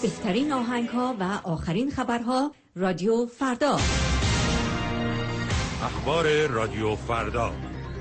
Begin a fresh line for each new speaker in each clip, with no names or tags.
بهترین آهنگ‌ها و آخرین خبرها رادیو فردا.
اخبار رادیو فردا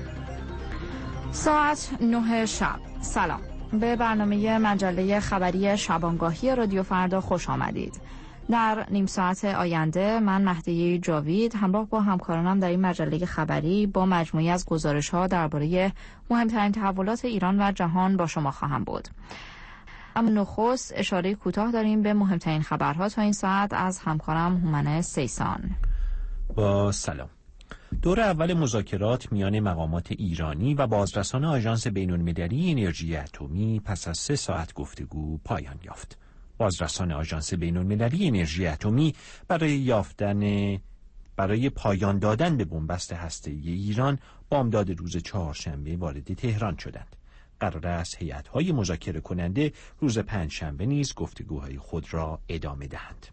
ساعت 9 شب. سلام، به برنامه مجله خبری شبانگاهی رادیو فردا خوش آمدید. در نیم ساعت آینده من مهدی جاوید همراه با همکارانم در این مجله خبری با مجموعی از گزارش‌ها درباره مهمترین تحولات ایران و جهان با شما خواهم بود. اما نخست اشاره کوتاه داریم به مهمترین خبرها تا این ساعت از همکارم هومن سیسان.
با سلام. دور اول مذاکرات میان مقامات ایرانی و بازرسان آژانس بین‌المللی انرژی اتمی پس از 3 ساعت گفتگو پایان یافت. بازرسان آژانس بین‌المللی انرژی اتمی برای پایان دادن به بنبست هسته‌ای ایران بامداد روز چهارشنبه وارد تهران شدند. قرار است هیئت‌های مذاکره کننده روز پنجشنبه نیز گفتگوهای خود را ادامه دهند.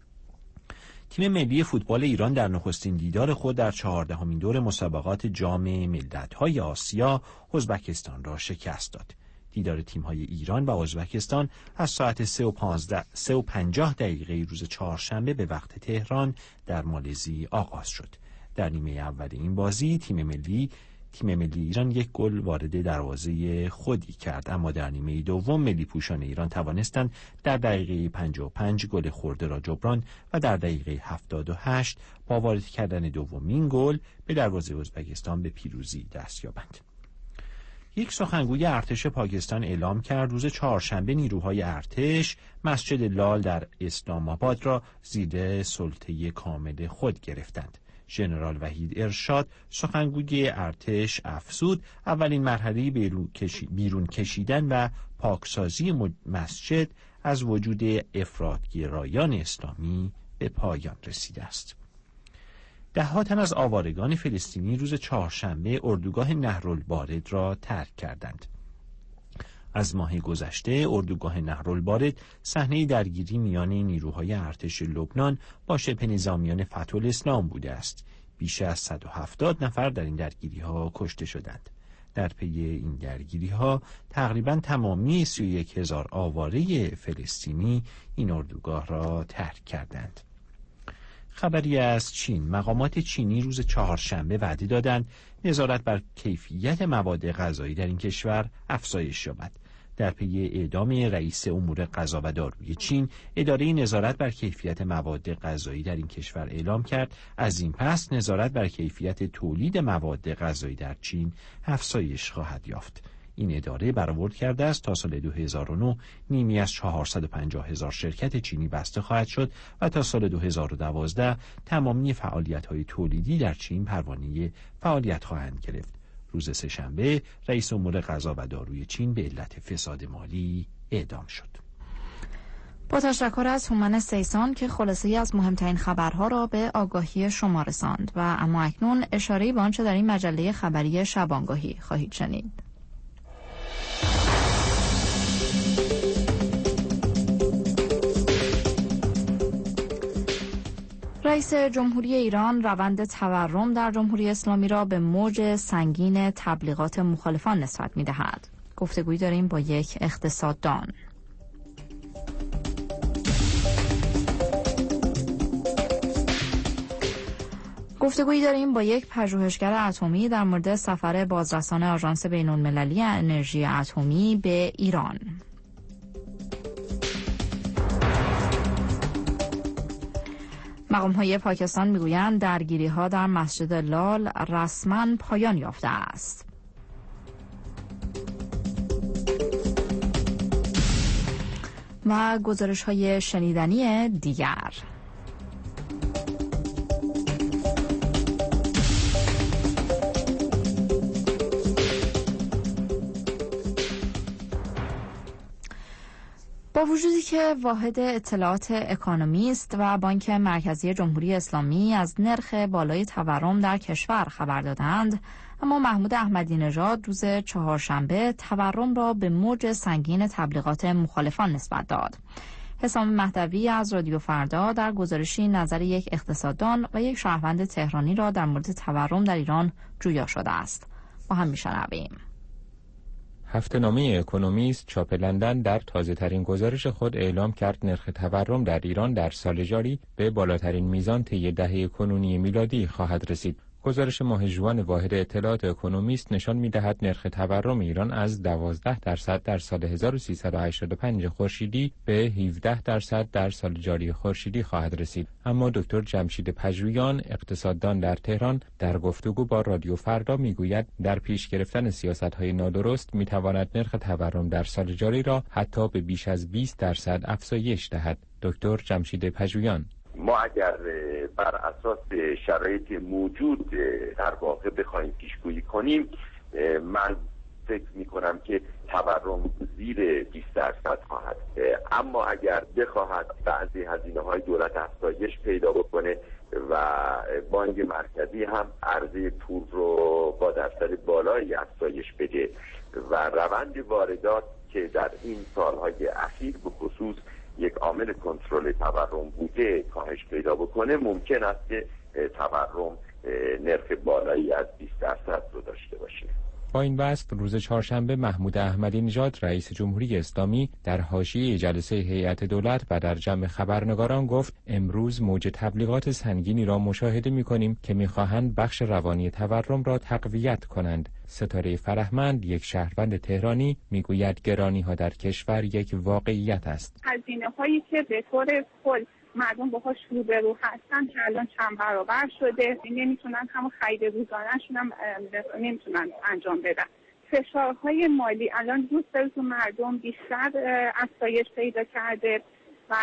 تیم ملی فوتبال ایران در نخستین دیدار خود در 14مین دور مسابقات جام ملت‌های آسیا ازبکستان را شکست داد. دیدار تیم‌های ایران و ازبکستان از ساعت 3:50 دقیقه روز چهارشنبه به وقت تهران در مالزی آغاز شد. در نیمه اول این بازی تیم ملی ایران 1 گل وارد دروازه خودی کرد، اما در نیمه دوم ملی پوشان ایران توانستند در دقیقه 55 گل خورده را جبران و در دقیقه 78 با وارد کردن دومین گل به دروازه ازبکستان به پیروزی دست یابند. یک سخنگوی ارتش پاکستان اعلام کرد روز چهارشنبه نیروهای ارتش مسجد لال در اسلام آباد را زیر سلطه کامل خود گرفتند. ژنرال وحید ارشاد سخنگوی ارتش افزود اولین مرحله بیرون کشیدن و پاکسازی مسجد از وجود افراطگرایان اسلامی به پایان رسیده است. 10 تن از آوارگان فلسطینی روز چهارشنبه اردوگاه نهرالبارد را ترک کردند. از ماه گذشته اردوگاه نهرالبارد صحنه درگیری میان نیروهای ارتش لبنان با شبه نظامیان فتح الاسلام بوده است. بیش از 170 نفر در این درگیری‌ها کشته شدند. در پی این درگیری‌ها تقریباً تمامی 31,000 آواره فلسطینی این اردوگاه را ترک کردند. خبری از چین. مقامات چینی روز چهارشنبه وعده دادند نظارت بر کیفیت مواد غذایی در این کشور افزایش یابد. در پی اعدام رئیس امور غذا و داروی چین، اداره نظارت بر کیفیت مواد غذایی در این کشور اعلام کرد از این پس نظارت بر کیفیت تولید مواد غذایی در چین افزایش خواهد یافت. این اداره برآورد کرده است تا سال 2009 نیمی از 450,000 شرکت چینی بسته خواهد شد و تا سال 2012 تمامی فعالیت‌های تولیدی در چین پروانه فعالیت خواهند گرفت. روز سه‌شنبه رئیس امور غذا و داروی چین به علت فساد مالی اعدام شد.
با تشکر از هومن سیسان که خلاصه‌ای از مهمترین خبرها را به آگاهی شما رساند و اما اکنون اشاره‌ای به آنچه در این مجله خبری شبانگاهی خواهید شنید. رئیس جمهوری ایران روند تورم در جمهوری اسلامی را به موج سنگین تبلیغات مخالفان نسبت می‌دهد. گفتگویی داریم با یک اقتصاددان. گفتگویی داریم با یک پژوهشگر اتمی در مورد سفر بازرسان آژانس بین‌المللی انرژی اتمی به ایران. مقام‌های پاکستان میگویند درگیری‌ها در مسجد لال رسما پایان یافته است. و گزارش‌های شنیدنی دیگر. با وجودی که واحد اطلاعات اکونومیست و بانک مرکزی جمهوری اسلامی از نرخ بالای تورم در کشور خبر دادند، اما محمود احمدی نژاد روز چهارشنبه تورم را به موج سنگین تبلیغات مخالفان نسبت داد. حسام مهدوی از رادیو فردا در گزارشی نظر یک اقتصاددان و یک شهروند تهرانی را در مورد تورم در ایران جویا شده است. با هم میشنویم.
هفته‌نامه اکونومیست چاپ لندن در تازه‌ترین گزارش خود اعلام کرد نرخ تورم در ایران در سال جاری به بالاترین میزان طی دهه کنونی میلادی خواهد رسید. گزارش ماه ژوئن واحد اطلاعات اکونومیست نشان می‌دهد نرخ تورم ایران از 12% در سال 1385 خورشیدی به 17% در سال جاری خورشیدی خواهد رسید. اما دکتر جمشید پژویان، اقتصاددان در تهران، در گفتگو با رادیو فردا میگوید در پیش گرفتن سیاست‌های نادرست می‌تواند نرخ تورم در سال جاری را حتی به بیش از 20% افزایش دهد. دکتر جمشید پژویان:
ما اگر بر اساس شرایط موجود در واقع بخوایم پیشگویی کنیم، من فکر میکنم که تورم زیر 20% خواهد. اما اگر بخواهد بعضی هزینه‌های دولت افزایش پیدا بکنه و بانک مرکزی هم عرضه پول رو با درصد بالایی افزایش بده و روند واردات که در این سالهای اخیر به خصوص یک عامل کنترل تورم بوده کاهش پیدا بکنه، ممکن است که تورم نرخ بالایی از 20% رو داشته باشه.
با این بحث روز چهارشنبه محمود احمدی نژاد رئیس جمهوری اسلامی در حاشیه جلسه هیئت دولت و در جمع خبرنگاران گفت امروز موج تبلیغات سنگینی را مشاهده می‌کنیم که می‌خواهند بخش روانی تورم را تقویت کنند. ستاره فرهمند، یک شهروند تهرانی، میگوید گرانی‌ها در کشور یک واقعیت است.
هزینه‌هایی که به طور کل مردم باهاش روبرو هستن که الان چند برابر شده، نمیتونن هم خرید روزانه‌شون هم نمیتونن انجام بدن. فشارهای مالی الان روز به روز مردم بیشتر افزایش پیدا کرده و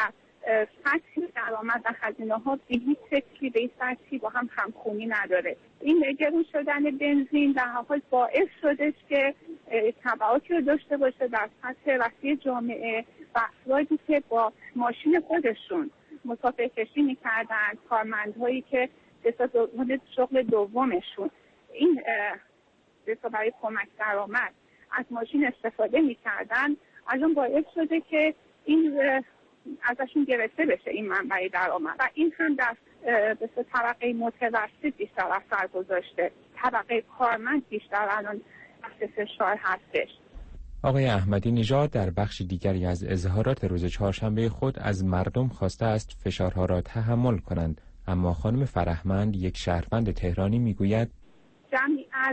سطح درآمد و هزینه‌ها به هیچ شکلی به این سطحی با هم همخوانی نداره. این گرون شدن بنزین در حال باعث شده که تبعاتی رو داشته باشه در سطح وسیع جامعه و افرادی که با ماشین خودشون مسافر کشی می‌کردن، کارمندهایی که به شغل دومشون این برای کمک درآمد از ماشین استفاده می‌کردن، الان باعث شده که این ازشون گرفته بشه این منبع درآمد و این هم در طبقه متوسط بیشتر اثر گذاشته. طبقه کارمند بیشتر الان تحت فشار هستش.
آقای احمدی نژاد در بخش دیگری از اظهارات روز چهارشنبه خود از مردم خواسته است فشارها را تحمل کنند، اما خانم فرهمند، یک شهروند تهرانی، میگوید
جمعی از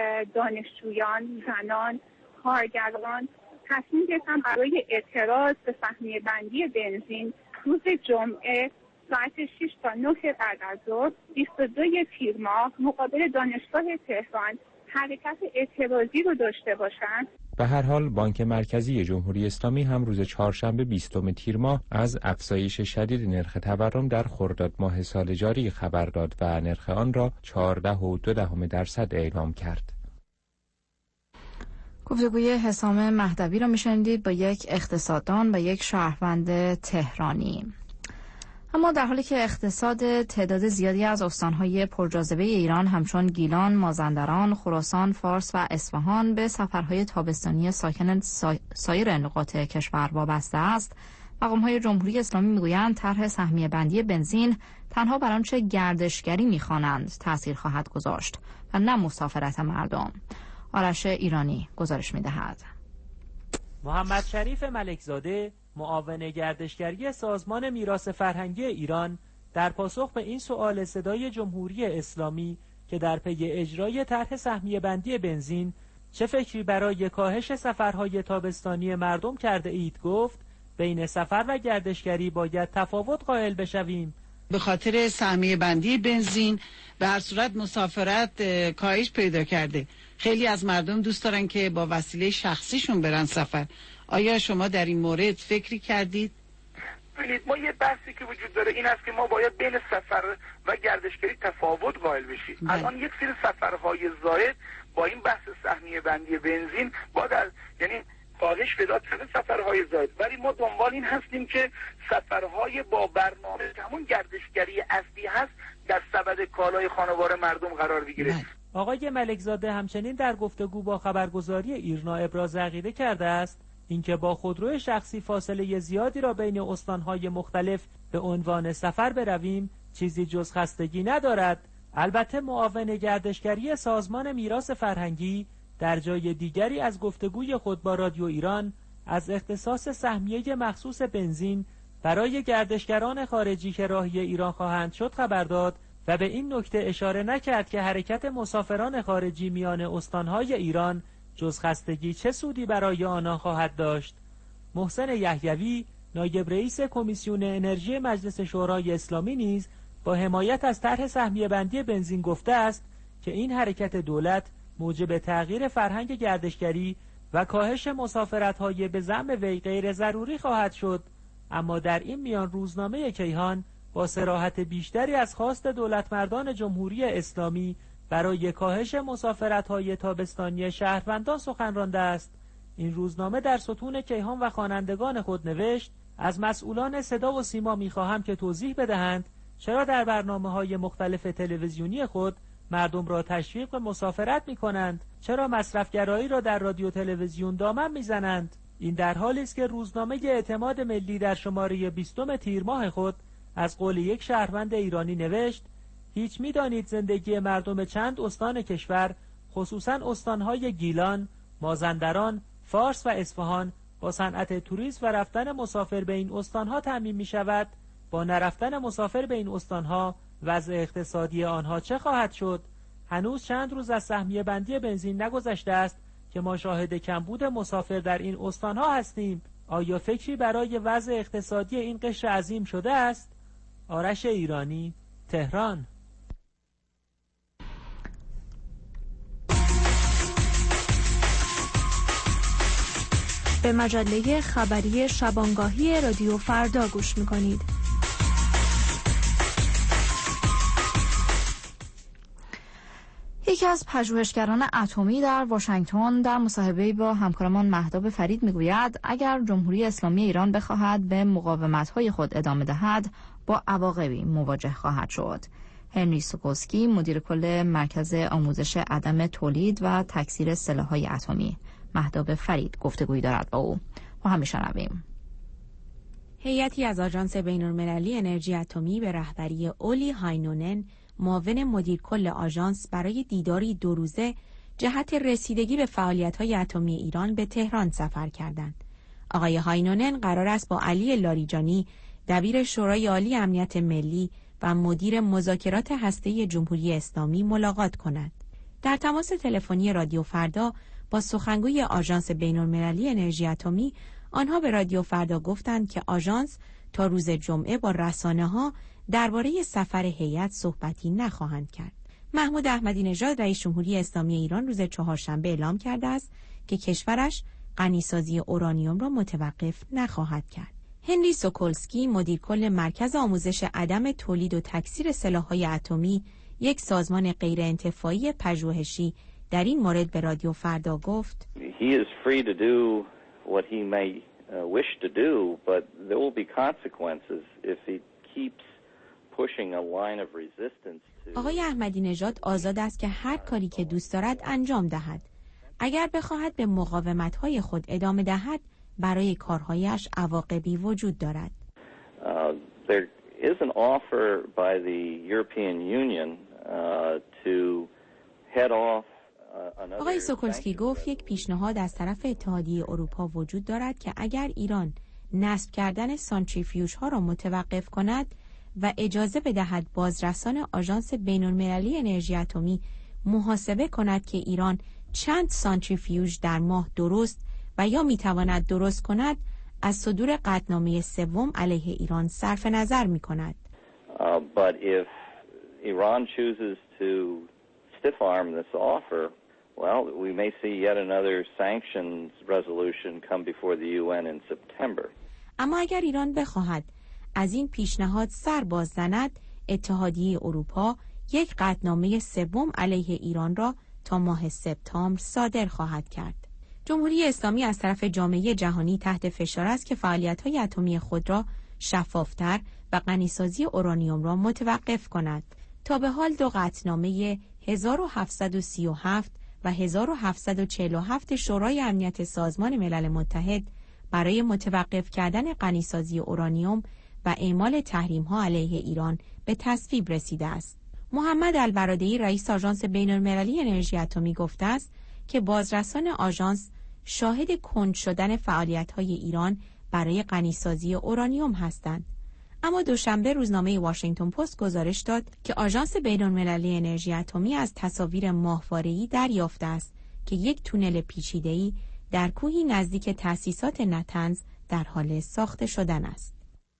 دانشجویان، زنان، کارگران تصمیم گرفتن برای اعتراض به سهمیه بندی بنزین روز جمعه ساعت 6 تا 9 بعد از ظهر 22 تیر ماه مقابل دانشگاه تهران حرکت اعتراضی رو داشته باشند.
به هر حال بانک مرکزی جمهوری اسلامی هم روز چهارشنبه 20 تیر ماه از افزایش شدید نرخ تورم در خرداد ماه سال جاری خبر داد و نرخ آن را 14.2% اعلام کرد.
گفتگوی حسام مهدوی را میشنیدید با یک اقتصاددان و یک شهروند تهرانی. اما در حالی که اقتصاد تعداد زیادی از استانهای پرجاذبه ایران همچون گیلان، مازندران، خراسان، فارس و اصفهان به سفرهای تابستانی ساکن سایر نقاط کشور وابسته است، مقام‌های جمهوری اسلامی میگویند طرح سهمیه بندی بنزین تنها بر آنچه گردشگری می‌خوانند تأثیر خواهد گذاشت و نه مسافرت مردم. آرش ایرانی گزارش می‌دهد.
محمد شریف ملکزاده، معاون گردشگری سازمان میراث فرهنگی ایران، در پاسخ به این سؤال صدای جمهوری اسلامی که در پی اجرای طرح سهمیه بندی بنزین چه فکری برای کاهش سفرهای تابستانی مردم کرده اید گفت بین سفر و گردشگری باید تفاوت قائل بشویم.
به خاطر سهمیه بندی بنزین به هر صورت مسافرت کاهش پیدا کرده. خیلی از مردم دوست دارن که با وسیله شخصیشون برن سفر. آیا شما در این مورد فکری کردید؟
ببینید، ما یه بحثی که وجود داره این است که ما باید بین سفر و گردشگری تفاوت قائل بشیم. الان یک سری سفرهای زائد با این بحث سهمیه بندی بنزین با یعنی کاهش پیدا کرده سفرهای زائد، ولی ما دنبال این هستیم که سفرهای با برنامه که همون گردشگری اصلی هست در سبد کالای خانوار مردم قرار بگیره.
آقای ملکزاده همچنین در گفتگو با خبرگزاری ایرنا ابراز عقیده کرده است اینکه با خودرو شخصی فاصله زیادی را بین استانهای مختلف به عنوان سفر برویم چیزی جز خستگی ندارد. البته معاون گردشگری سازمان میراث فرهنگی در جای دیگری از گفتگوی خود با رادیو ایران از اختصاص سهمیه مخصوص بنزین برای گردشگران خارجی که راهی ایران خواهند شد خبر داد و به این نکته اشاره نکرد که حرکت مسافران خارجی میان استانهای ایران جز خستگی چه سودی برای آنان خواهد داشت. محسن یحیوی نایب رئیس کمیسیون انرژی مجلس شورای اسلامی نیز با حمایت از طرح سهمیه بندی بنزین گفته است که این حرکت دولت موجب تغییر فرهنگ گردشگری و کاهش مسافرت‌های به زعم وی غیر ضروری خواهد شد، اما در این میان روزنامه کیهان با صراحت بیشتری از خواست دولتمردان جمهوری اسلامی برای کاهش مسافرت‌های تابستانی شهروندان سخن رانده است. این روزنامه در ستون کیهان و خوانندگان خود نوشت: از مسئولان صدا و سیما می‌خواهم که توضیح بدهند چرا در برنامه‌های مختلف تلویزیونی خود مردم را تشویق به مسافرت می‌کنند، چرا مصرفگرایی را در رادیو تلویزیون دامن می‌زنند. این در حالی است که روزنامه اعتماد ملی در شماره 20 تیر ماه خود از قول یک شهروند ایرانی نوشت: هیچ می‌دانید زندگی مردم چند استان کشور، خصوصاً استان‌های گیلان، مازندران، فارس و اصفهان با صنعت توریسم و رفتن مسافر به این استان‌ها تأمین می‌شود؟ با نرفتن مسافر به این استان‌ها وضع اقتصادی آنها چه خواهد شد؟ هنوز چند روز از سهمیه بندی بنزین نگذشته است که ما شاهد کمبود مسافر در این استان‌ها هستیم. آیا فکری برای وضع اقتصادی این قشر عظیم شده است؟ آرش ایرانی، تهران.
به مجله خبری شبانگاهی رادیو فردا گوش می‌کنید. یکی از پژوهشگران اتمی در واشنگتن در مصاحبه‌ای با همکارمان مهتاب فرید میگوید اگر جمهوری اسلامی ایران بخواهد به مقاومت‌های خود ادامه دهد با عواقبی مواجه خواهد شد. هنری سوکولسکی مدیر کل مرکز آموزش عدم تولید و تکثیر سلاح‌های اتمی، مهتاب فرید گفتگویی دارد با او. ما هم میشنویم.
هیئتی از آژانس بین‌المللی انرژی اتمی به رهبری اولی هاینونن، معاون مدیر کل آژانس، برای دیداری 2 روزه جهت رسیدگی به فعالیت‌های اتمی ایران به تهران سفر کردند. آقای هاینونن قرار است با علی لاریجانی، دبیر شورای عالی امنیت ملی و مدیر مذاکرات هسته‌ای جمهوری اسلامی ملاقات کند. در تماس تلفنی رادیو فردا با سخنگوی آژانس بین‌المللی انرژی اتمی، آنها به رادیو فردا گفتند که آژانس تا روز جمعه با رسانه‌ها درباره سفر هیئت صحبتی نخواهند کرد. محمود احمدی نژاد رئیس جمهوری اسلامی ایران روز چهارشنبه اعلام کرده است که کشورش غنیسازی اورانیوم را متوقف نخواهد کرد. هنری سوکولسکی مدیر کل مرکز آموزش عدم تولید و تکثیر سلاح‌های اتمی، یک سازمان غیرانتفاعی پژوهشی، در این مورد به رادیو فردا گفت:
He is free to do what he may wish to do, but there will be consequences if he keeps pushing a line of resistance to.
آقای احمدی نژاد آزاد است که هر کاری که دوست دارد انجام دهد. اگر بخواهد به مقاومت‌های خود ادامه دهد، برای کارهایش عواقبی وجود دارد.
There is an offer by the European Union to head off.
آقای سوکولسکی گفت یک پیشنهاد از طرف اتحادیه اروپا وجود دارد که اگر ایران نصب کردن سانتریفیوژ ها را متوقف کند و اجازه بدهد بازرسان آژانس بین‌المللی انرژی اتمی محاسبه کند که ایران چند سانتریفیوژ در ماه درست و یا میتواند درست کند، از صدور قطعنامه 3 علیه ایران صرف نظر می کند.
But if Iran chooses to stiff arm this offer, well, we may see yet another sanctions resolution come before the UN in September.
اما اگر ایران بخواهد از این پیشنهاد سر باز زند، اتحادیه اروپا یک قطعنامه 3 علیه ایران را تا ماه سپتامبر صادر خواهد کرد. جمهوری اسلامی از طرف جامعه جهانی تحت فشار است که فعالیت‌های اتمی خود را شفافتر و غنیسازی اورانیوم را متوقف کند. تا به حال 2 قطعنامه 1737 و 1747 شورای امنیت سازمان ملل متحد برای متوقف کردن غنیسازی اورانیوم و اعمال تحریم‌ها علیه ایران به تصویب رسیده است. محمد البرادعی رئیس آژانس بین‌المللی انرژی اتمی گفته است که بازرسان آژانس شاهد کند شدن فعالیت‌های ایران برای غنیسازی اورانیوم هستند. اما دوشنبه روزنامه واشنگتن پست گزارش داد که آژانس بین‌المللی انرژی اتمی از تصاویر ماهواره‌ای دریافته است که یک تونل پیچیده‌ای در کوهی نزدیک تأسیسات نتنز در حال ساخته شدن است.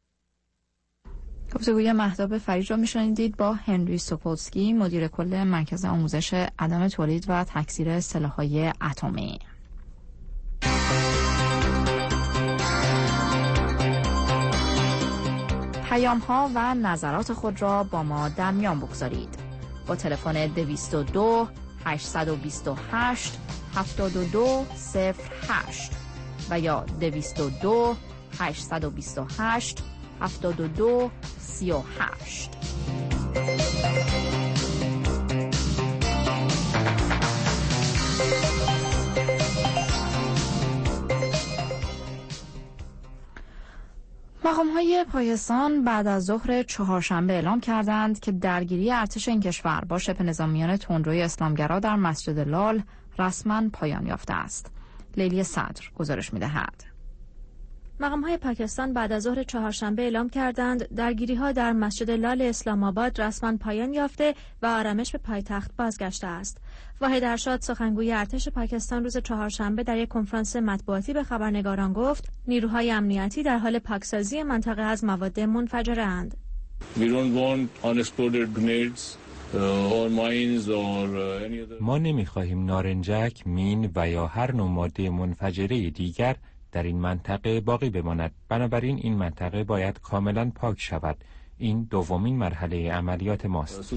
گفتگوی مهتاب فرید را می‌شنیدید با هنری سوکولسکی، مدیر کل مرکز آموزش عدم تولید و تکثیر سلاح‌های اتمی. پیام‌ها و نظرات خود را با ما در میان بگذارید. با تلفن 222 828 7208 و یا 222 828 7238. مقام‌های پاکستان بعد از ظهر چهارشنبه اعلام کردند که درگیری ارتش این کشور با شبه نظامیان تندروی اسلامگرا در مسجد لال رسما پایان یافته است. لیلی صدر گزارش می‌دهد.
مقام‌های پاکستان بعد از ظهر چهارشنبه اعلام کردند درگیری‌ها در مسجد لال اسلام آباد رسما پایان یافته و آرامش به پایتخت بازگشته است. واحد ارشاد سخنگوی ارتش پاکستان روز چهارشنبه در یک کنفرانس مطبوعاتی به خبرنگاران گفت نیروهای امنیتی در حال پاکسازی منطقه از مواد منفجره اند.
ما نمی‌خواهیم نارنجک، مین و یا هر نوع ماده منفجره دیگر در این منطقه باقی بماند. بنابراین این منطقه باید کاملا پاک شود. این دومین مرحله عملیات ماست.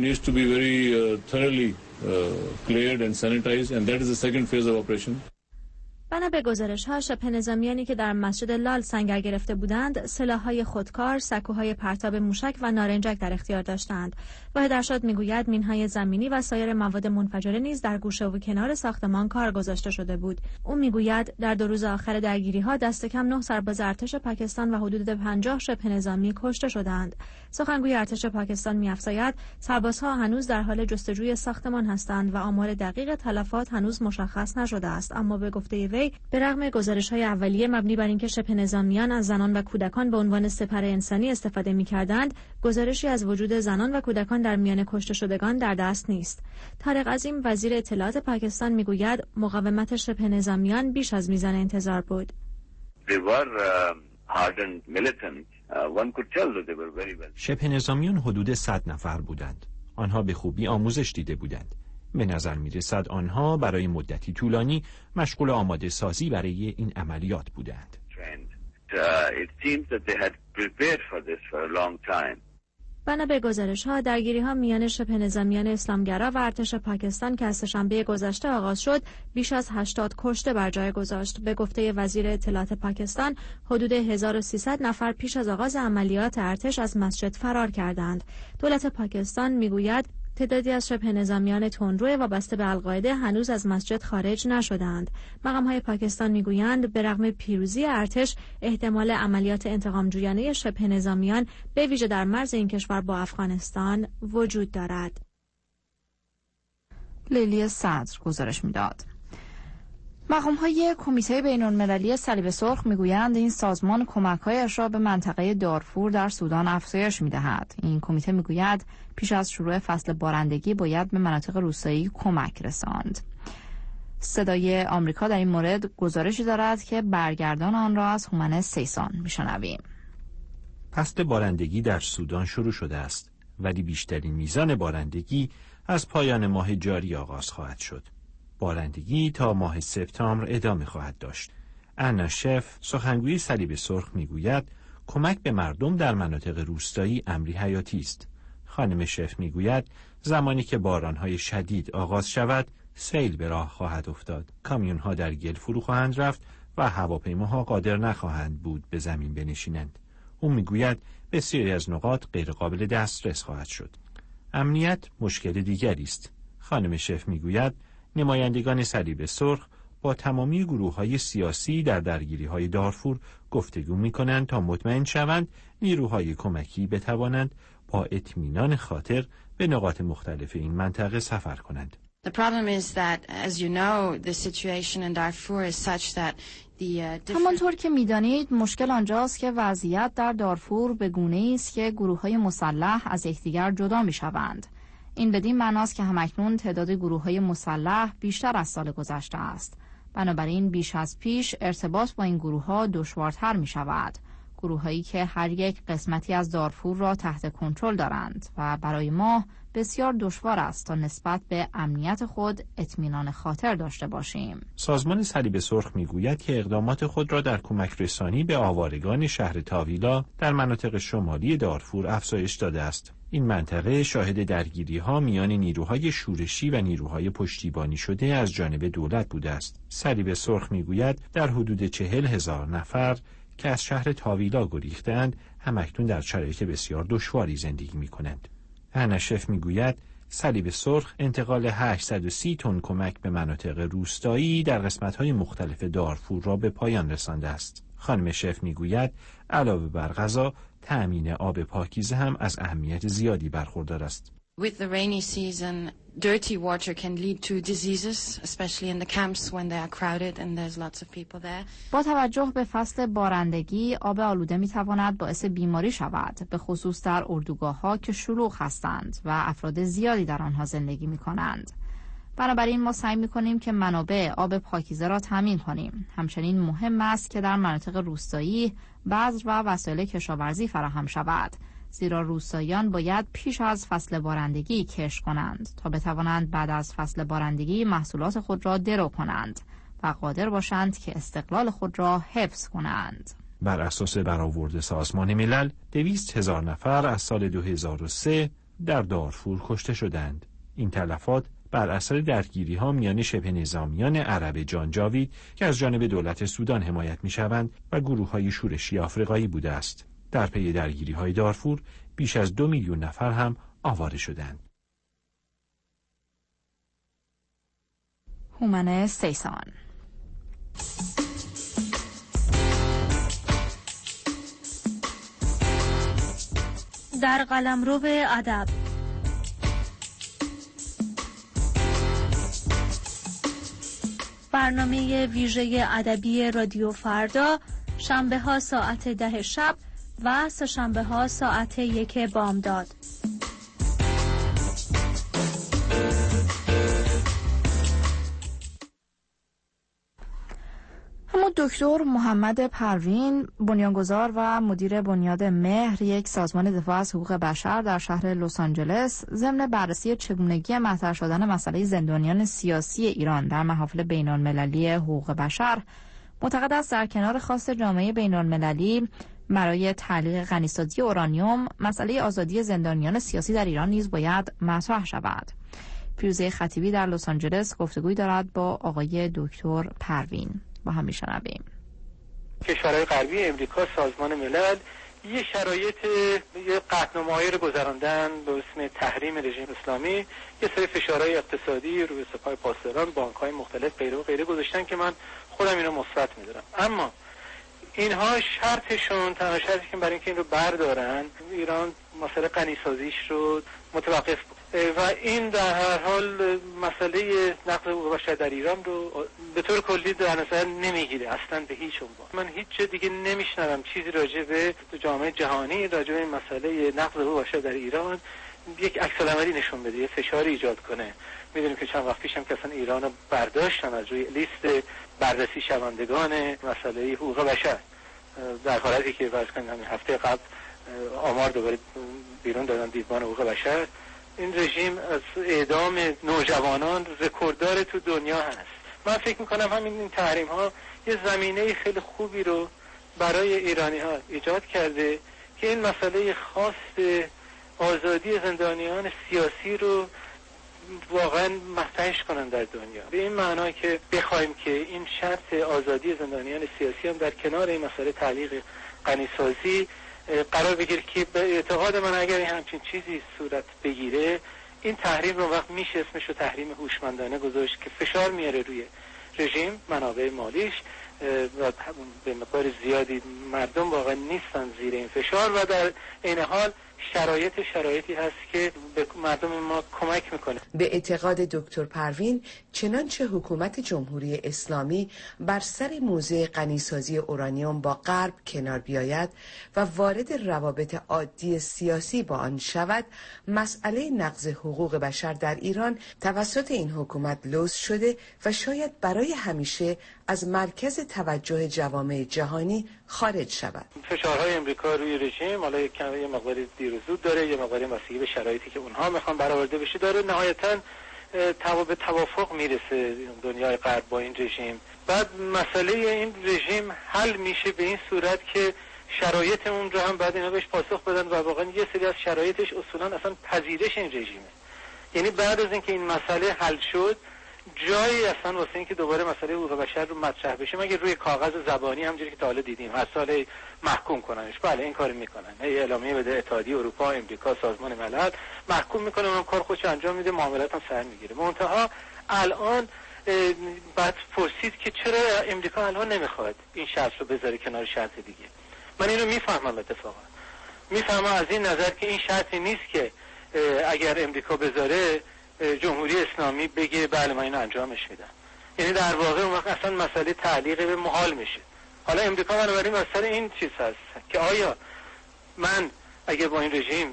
بنا به گزارش‌ها شبه نظامیانی که در مسجد لال سنگر گرفته بودند، سلاح‌های خودکار، سکوهای پرتاب موشک و نارنجک در اختیار داشتند. واحد ارشاد می‌گوید مین‌های زمینی و سایر مواد منفجره نیز در گوشه و کنار ساختمان کار گذاشته شده بود. او می‌گوید در 2 روز آخر درگیری‌ها دست کم 9 سرباز ارتش پاکستان و حدود 50 شبه نظامی کشته شدند. سخنگوی ارتش پاکستان می‌افزاید سربازها هنوز در حال جستجوی ساختمان هستند و آمار دقیق تلفات هنوز مشخص نشده است، اما به گفته به رغم گزارش‌های اولیه مبنی بر اینکه شبه نظامیان از زنان و کودکان به عنوان سپر انسانی استفاده می‌کردند، گزارشی از وجود زنان و کودکان در میان کشته شدگان در دست نیست. طارق عظیم وزیر اطلاعات پاکستان می‌گوید مقاومت شبه نظامیان بیش از میزان انتظار بود.
شبه نظامیان حدود 100 نفر بودند. آنها به خوبی آموزش دیده بودند. به نظر می‌رسد آنها برای مدتی طولانی مشغول آماده سازی برای این عملیات بودند.
بنا به گزارش‌ها درگیری‌ها میان شبه نظامیان اسلامگرا و ارتش پاکستان که از سه‌شنبه گذشته آغاز شد بیش از 80 کشته بر جای گذاشت. به گفته وزیر اطلاعات پاکستان حدود 1300 نفر پیش از آغاز عملیات ارتش از مسجد فرار کردند. دولت پاکستان می‌گوید تعدادی از شبه نظامیان تندرو وابسته به القاعده هنوز از مسجد خارج نشدند. مقام‌های پاکستان میگویند به رغم پیروزی ارتش احتمال عملیات انتقام‌جویانه شبه نظامیان به ویژه در مرز این کشور با افغانستان وجود دارد.
لیلی صدر گزارش میداد. مقام‌های کمیته بین‌المللی صلیب سرخ میگویند این سازمان کمک‌هایش را به منطقه دارفور در سودان افزایش می‌دهد. این کمیته میگوید پیش از شروع فصل بارندگی باید به مناطق روستایی کمک رساند. صدای آمریکا در این مورد گزارشی دارد که برگردان آن را از هومن سیسان میشنویم.
فصل بارندگی در سودان شروع شده است، ولی بیشترین میزان بارندگی از پایان ماه جاری آغاز خواهد شد. بارندگی تا ماه سپتامبر ادامه خواهد داشت. انا شف سخنگوی صلیب سرخ میگوید کمک به مردم در مناطق روستایی امری حیاتی است. خانم شف میگوید زمانی که بارانهای شدید آغاز شود سیل به راه خواهد افتاد. کامیونها در گل فرو خواهند رفت و هواپیماها قادر نخواهند بود به زمین بنشینند. او میگوید بسیاری از نقاط غیر قابل دسترس خواهد شد. امنیت مشکل دیگری است. خانم شف میگوید نمایندگان صلیب سرخ با تمامی گروه‌های سیاسی در درگیری‌های دارفور گفتگو می‌کنند تا مطمئن شوند نیروهای کمکی بتوانند با اطمینان خاطر به نقاط مختلف این منطقه سفر کنند.
The problem is that, as you know, the situation in Darfur is such that
همانطور که می‌دانید مشکل آنجاست که وضعیت در دارفور به گونه‌ای است که گروه‌های مسلح از یکدیگر جدا می‌شوند. این بدین معناست که همکنون تعداد گروه‌های مسلح بیشتر از سال گذشته است. بنابراین بیش از پیش ارتباط با این گروه‌ها دشوارتر می‌شود. گروه‌هایی که هر یک قسمتی از دارفور را تحت کنترل دارند و برای ما بسیار دشوار است تا نسبت به امنیت خود اطمینان خاطر داشته باشیم.
سازمان صلیب سرخ میگوید که اقدامات خود را در کمک رسانی به آوارگان شهر تاویلا در مناطق شمالی دارفور افزایش داده است. این منطقه شاهد درگیری‌ها میان نیروهای شورشی و نیروهای پشتیبانی شده از جانب دولت بوده است. صلیب سرخ میگوید در حدود 40,000 نفر که از شهر تاویلا گریختند همکنون در شرایط بسیار دشواری زندگی می‌کنند. هنشف میگوید صلیب سرخ انتقال 830 تن کمک به مناطق روستایی در قسمت‌های مختلف دارفور را به پایان رسانده است. خانم شف میگوید علاوه بر غذا، تأمین آب پاکیزه هم از اهمیت زیادی برخوردار است.
With the rainy season, dirty water can lead to diseases, especially in the camps when they are crowded and there's lots of people there.
با توجه به فصل بارندگی، آب آلوده می‌تواند باعث بیماری شود، به خصوص در اردوگاه‌ها که شلوغ هستند و افراد زیادی در آنها زندگی می‌کنند. بنابراین ما سعی می‌کنیم که منابع آب پاکیزه را تامین کنیم. همچنین مهم است که در مناطق روستایی بذر و وسایل کشاورزی فراهم شود، زیرا روستاییان باید پیش از فصل بارندگی کشت کنند تا بتوانند بعد از فصل بارندگی محصولات خود را درو کنند و قادر باشند که استقلال خود را حفظ کنند.
بر اساس برآورد سازمان ملل 200,000 نفر از سال 2003 در دارفور کشته شدند. این تلفات بر اثر درگیری‌ها میان شبه نظامیان عرب جانجاوید که از جانب دولت سودان حمایت می‌شوند و گروه‌های شورشی آفریقایی بوده است. در پی درگیری‌های دارفور بیش از 2 میلیون نفر هم آواره شدند.
هومن سیسان.
در قلمرو ادب برنامه ویژه ادبی رادیو فردا، شنبه ها ساعت 10 شب و سه‌شنبه ها ساعت 1 بامداد.
اما دکتر محمد پروین، بنیانگذار و مدیر بنیاد مهر، یک سازمان دفاع از حقوق بشر در شهر لس آنجلس، ضمن بررسی چگونگی مطرح شدن مسئله زندانیان سیاسی ایران در محافل بین‌المللی حقوق بشر، معتقد است در کنار خواست جامعه بین‌المللی برای تعلیق غنیسازی اورانیوم، مسئله آزادی زندانیان سیاسی در ایران نیز باید مطرح شود. پیروزه خطیبی در لس آنجلس گفتگوی دارد با آقای دکتر پروین. با هم میشنویم.
کشورهای غربی امریکا، سازمان ملل یه شرایط یه قطعنامه‌ای رو گذراندن به اسم تحریم رژیم اسلامی، یه سری فشارهای اقتصادی روی سپاه پاسداران، بانک‌های مختلف غیره و غیره گذاشتن که من خودم اینو مثبت می‌دونم. اما اینها شرطشون، تنها شرطی که برای اینکه این رو بردارن، ایران مسئله غنی‌سازیش رو متوقف بود و این در هر حال مسئله نقض حقوق بشر در ایران رو به طور کلی در نظر نمیگیره اصلا به هیچ عنوان. من هیچ جا دیگه نمیشنوم چیزی راجع به جامعه جهانی راجع به این مسئله نقض حقوق بشر در ایران یک عکس‌العملی نشون بده، یه فشاری ایجاد کنه. میدونیم که چند وقت پیشم که اصلا ایران رو برداشتن از روی لیست بررسی شوندگان مسئله حقوق بشر، در حالی که فرض کنید همین هفته قبل آمار دوباره بیرون دادن دیدبان حقوق بشر. این رژیم از اعدام نوجوانان رکورددار تو دنیا هست. من فکر میکنم همین این تحریم ها یه زمینه خیلی خوبی رو برای ایرانی ها ایجاد کرده که این مسئله خاص آزادی زندانیان سیاسی رو واقعا مطرحش کنن در دنیا، به این معنا که بخوایم که این شرط آزادی زندانیان سیاسی هم در کنار این مسئله تعلیق غنی‌سازی قرار بگیره که به اعتقاد من اگر همچین چیزی صورت بگیره، این تحریم رو وقت میشه اسمش رو تحریم هوشمندانه گذاشت که فشار میاره روی رژیم، منابع مالیش و به مقدار زیادی مردم واقعا نیستن زیر این فشار و در این حال
شرایطی هست که به مردم ما کمک میکنه.
به اعتقاد دکتر پروین، چنانچه حکومت جمهوری اسلامی بر سر موضوع غنیسازی اورانیوم با غرب کنار بیاید و وارد روابط عادی سیاسی با آن شود، مسئله نقض حقوق بشر در ایران توسط این حکومت لوث شده و شاید برای همیشه از مرکز توجه جوامع جهانی خارج شود.
فشارهای امریکا روی رژیم حالا یه مقدار دیر و زود داره، یه مقدار بستگی به شرایطی که اونها میخوان برآورده بشه داره. نهایتاً به توافق میرسه دنیای غرب با این رژیم. بعد مسئله این رژیم حل میشه به این صورت که شرایط اون رو هم بعد اینا بهش پاسخ بدن و واقعا یه سری از شرایطش اصولاً اصلا پذیرش این رژیمه. یعنی بعد از اینکه این مسئله حل شد جایی اصلا واسه اینکه دوباره مسئله حقوق بشر رو مطرح بشه مگه روی کاغذ زبانی همونجوری که تا حالا دیدیم هر سال محکوم کننش. بله این کارو میکنن، اعلامیه بده اتحادیه اروپا، امریکا، سازمان ملل محکوم میکنه، اون کار خودش انجام میده، معاملات هم سر میگیره. منتها الان بعد پرسید که چرا امریکا الان نمیخواد این شرط رو بذاره کنار شرط دیگه. من اینو میفهمم، اتفاقا میفهمم از این نظر که این شرطی نیست که اگر امریکا بذاره جمهوری اسلامی بگه بله من اینو انجامش میدم. یعنی در واقع اون وقت اصلا مسئله تعلیق به محال میشه. حالا امریکا بنابراین مسئله این چیز هست که آیا من اگه با این رژیم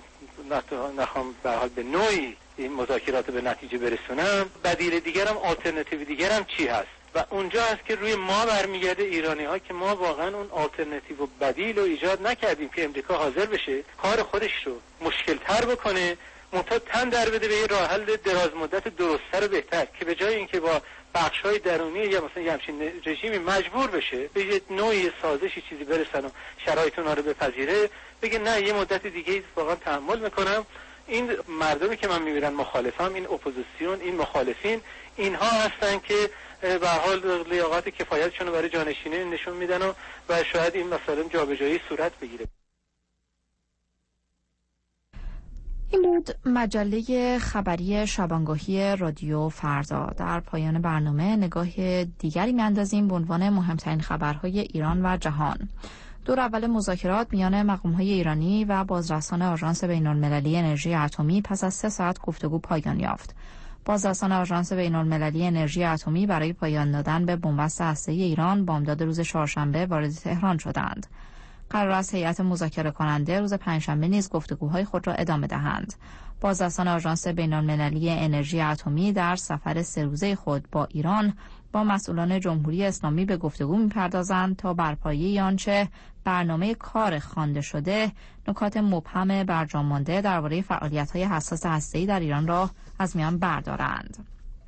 نخوام به حال به نوعی این مذاکرات به نتیجه برسونم، بدیل دیگرم، آلترناتیو دیگرم چی هست؟ و اونجا هست که روی ما برمیگرده ایرانی ها که ما واقعا اون آلترناتیو و بدیل رو ایجاد نکردیم که امریکا حاضر بشه کار خودش رو مشکل تر بکنه، منتها تن در بده به یه راه حل دراز مدت درست‌تر و بهتر که به جای اینکه با بخش‌های درونی یا مثلا یه همچین رژیمی مجبور بشه به یه نوعی سازشی چیزی برسن و شرایط اونها رو بپذیره، بگه نه یه مدت دیگه واقعا تحمل میکنم. این مردمی که من میبینم مخالفم، این اپوزیسیون، این مخالفین، اینها هستن که به حال لیاقت کفایتشون رو برای جانشینی نشون میدن و شاید این مثلا جابجایی صورت بگیره.
این بود مجله خبری شبانگاهی رادیو فردا. در پایان برنامه نگاه دیگری می‌اندازیم به عنوان مهمترین خبرهای ایران و جهان. دور اول مذاکرات میان مقام‌های ایرانی و بازرسان آژانس بین‌المللی انرژی اتمی پس از 3 ساعت گفتگو پایان یافت. بازرسان آژانس بین‌المللی انرژی اتمی برای پایان دادن به بنبست هسته‌ای ایران بامداد روز چهارشنبه وارد تهران شدند. قرار است هیئت مذاکره کننده روز پنجشنبه نیز گفتگوهای خود را ادامه دهند. بازرسان آژانس بین‌المللی انرژی اتمی در سفر 3 روزه خود با ایران با مسئولان جمهوری اسلامی به گفتگو می‌پردازند تا بر پایه آنچه برنامه کار خوانده شده نکات مبهم برجام مانده درباره فعالیت‌های حساس هسته‌ای در ایران را از میان بردارند.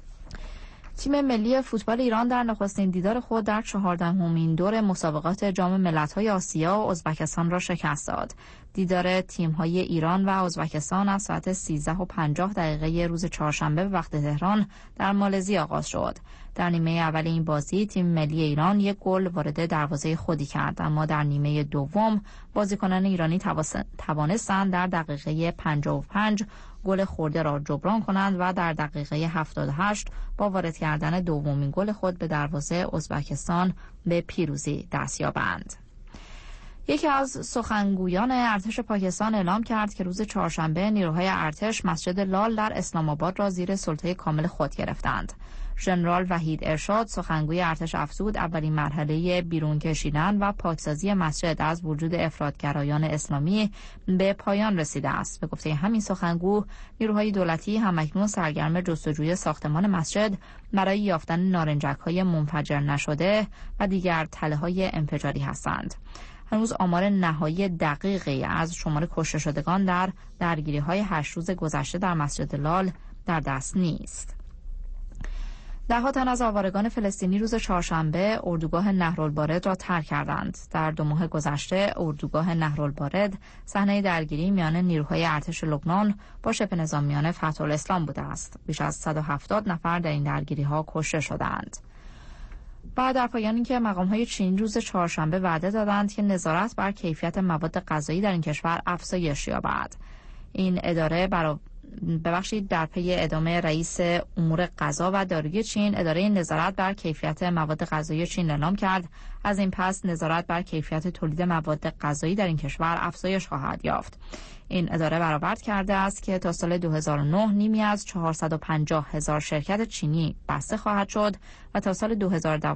تیم ملی فوتبال ایران در نخستین دیدار خود در 14مین دور مسابقات جام ملت‌های آسیا و ازبکستان را شکست داد. دیدار تیم‌های ایران و ازبکستان از ساعت 13:50 روز چهارشنبه به وقت تهران در مالزی آغاز شد. در نیمه اول این بازی تیم ملی ایران 1 گل وارد دروازه خودی کرد، اما در نیمه دوم بازیکنان ایرانی توانستند در دقیقه 55 گل خورده را جبران کنند و در دقیقه 78 با وارد کردن دومین گل خود به دروازه ازبکستان به پیروزی دست یابند. یکی از سخنگویان ارتش پاکستان اعلام کرد که روز چهارشنبه نیروهای ارتش مسجد لال در اسلام آباد را زیر سلطه کامل خود گرفتند. ژنرال وحید ارشاد سخنگوی ارتش افزود اولین مرحله بیرون کشیدن و پاکسازی مسجد از وجود افراطگرایان اسلامی به پایان رسیده است. به گفته همین سخنگو، نیروهای دولتی همکنون سرگرم جستجوی ساختمان مسجد برای یافتن نارنجک‌های منفجر نشده و دیگر تله‌های انفجاری هستند. هنوز آمار نهایی دقیقی از شمار کشته شدگان در درگیری‌های 8 روز گذشته در مسجد لال در دست نیست. ده‌ها تن از آوارگان فلسطینی روز چهارشنبه اردوگاه نهرالبارد را ترک کردند. در 2 ماه گذشته اردوگاه نهرالبارد صحنه درگیری میان نیروهای ارتش لبنان با شبه نظامیان فتح الاسلام بوده است. بیش از 170 نفر در این درگیری‌ها کشته شدند. بعد در پایان اینکه مقام‌های چین روز چهارشنبه وعده دادند که نظارت بر کیفیت مواد غذایی در این کشور افزایش یابد. این اداره در پی ادامه رئیس امور غذا و داروی چین، اداره نظارت بر کیفیت مواد غذایی چین اعلام کرد از این پس نظارت بر کیفیت تولید مواد غذایی در این کشور افزایش خواهد یافت. این اداره برآورد کرده است که تا سال 2009 نیمی از 450,000 شرکت چینی بسته خواهد شد و تا سال 2012